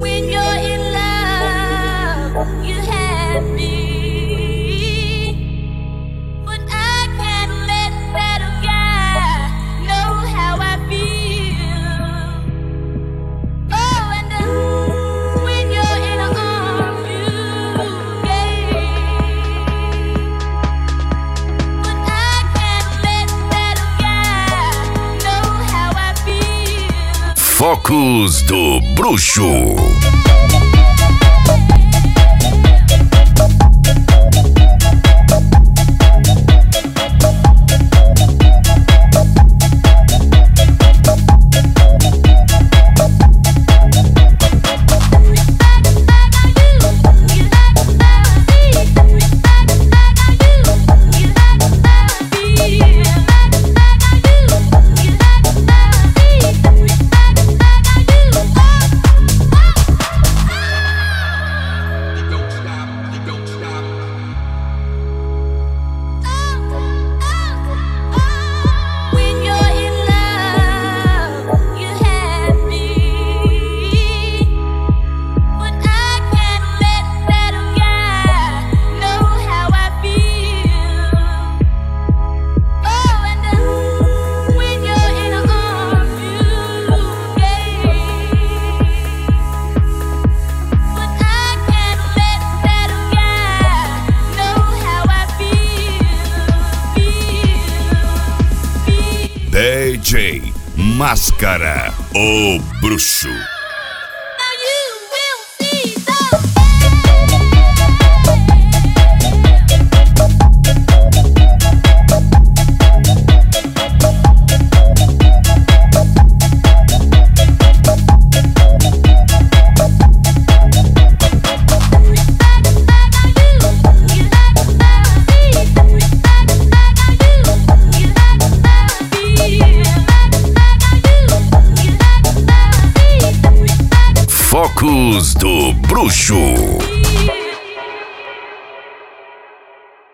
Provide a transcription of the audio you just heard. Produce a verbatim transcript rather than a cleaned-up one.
When you're in love, you have me. But I can't let that guy know how I feel. Oh, and uh, when you're in arms, you gave. But I can't let that guy know how I feel. Focus do Bruxo. When you're in love, you have me. But I can't let that guy know how I feel. Oh, and uh, when you're in arms, you gave. But I can't let that guy know how I feel. Feel, feel. D J Máscara, o Bruxo. Now you will see the Focus do Bruxo. feel.